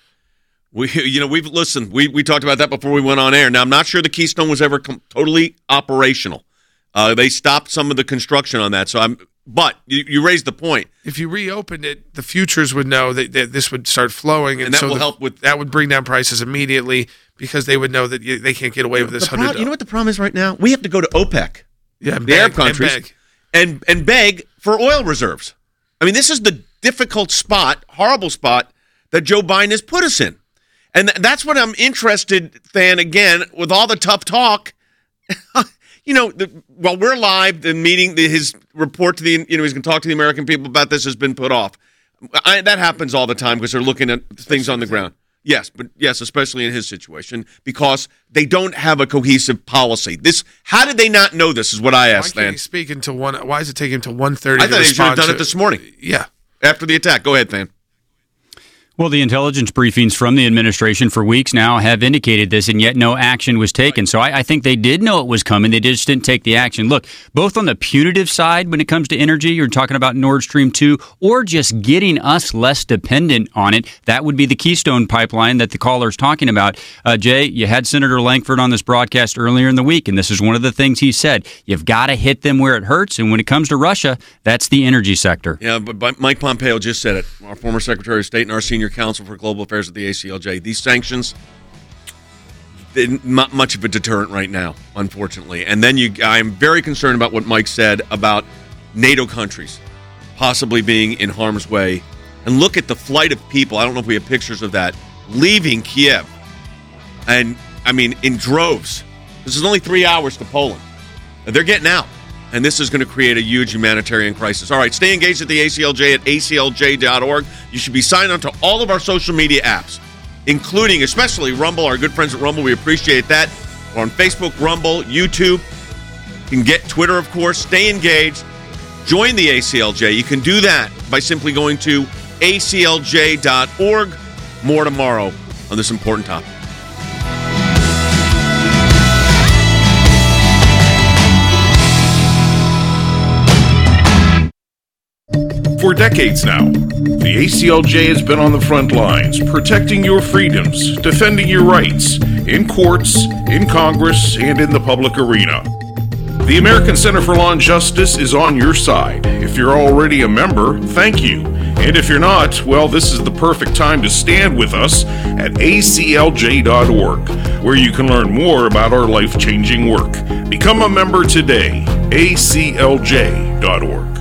We've listened. We talked about that before we went on air. Now, I'm not sure the Keystone was ever totally operational. They stopped some of the construction on that. But you raised the point. If you reopened it, the futures would know that this would start flowing, and that will help with that. Would bring down prices immediately because they would know that they can't get away with this. You know what the problem is right now? We have to go to OPEC, the Arab countries, and beg for oil reserves. I mean, this is the difficult spot, horrible spot that Joe Biden has put us in. And that's what I'm interested, Than, again, with all the tough talk. While we're live, the meeting, his report to he's going to talk to the American people about this has been put off. That happens all the time because they're looking at things on the ground. Yes, especially in his situation, because they don't have a cohesive policy. How did they not know this is what I asked, Why can't he speak until 1? Why is it taking him until 1:30? I thought he should have done it this morning. Yeah. After the attack. Go ahead, Than. Well, the intelligence briefings from the administration for weeks now have indicated this, and yet no action was taken. So I think they did know it was coming. They just didn't take the action. Look, both on the punitive side when it comes to energy, you're talking about Nord Stream 2, or just getting us less dependent on it. That would be the Keystone pipeline that the caller's talking about. Jay, you had Senator Langford on this broadcast earlier in the week, and this is one of the things he said. You've got to hit them where it hurts, and when it comes to Russia, that's the energy sector. Yeah, but Mike Pompeo just said it, our former Secretary of State and our senior counsel for global affairs at the ACLJ. These sanctions, not much of a deterrent right now, unfortunately. And then I'm very concerned about what Mike said about NATO countries possibly being in harm's way. And look at the flight of people. I don't know if we have pictures of that, leaving Kiev. And, I mean, in droves. This is only 3 hours to Poland. They're getting out. And this is going to create a huge humanitarian crisis. All right, stay engaged at the ACLJ at aclj.org. You should be signed on to all of our social media apps, including, especially Rumble, our good friends at Rumble. We appreciate that. We're on Facebook, Rumble, YouTube. You can get Twitter, of course. Stay engaged. Join the ACLJ. You can do that by simply going to aclj.org. More tomorrow on this important topic. For decades now, the ACLJ has been on the front lines, protecting your freedoms, defending your rights, in courts, in Congress, and in the public arena. The American Center for Law and Justice is on your side. If you're already a member, thank you. And if you're not, well, this is the perfect time to stand with us at aclj.org, where you can learn more about our life-changing work. Become a member today, aclj.org.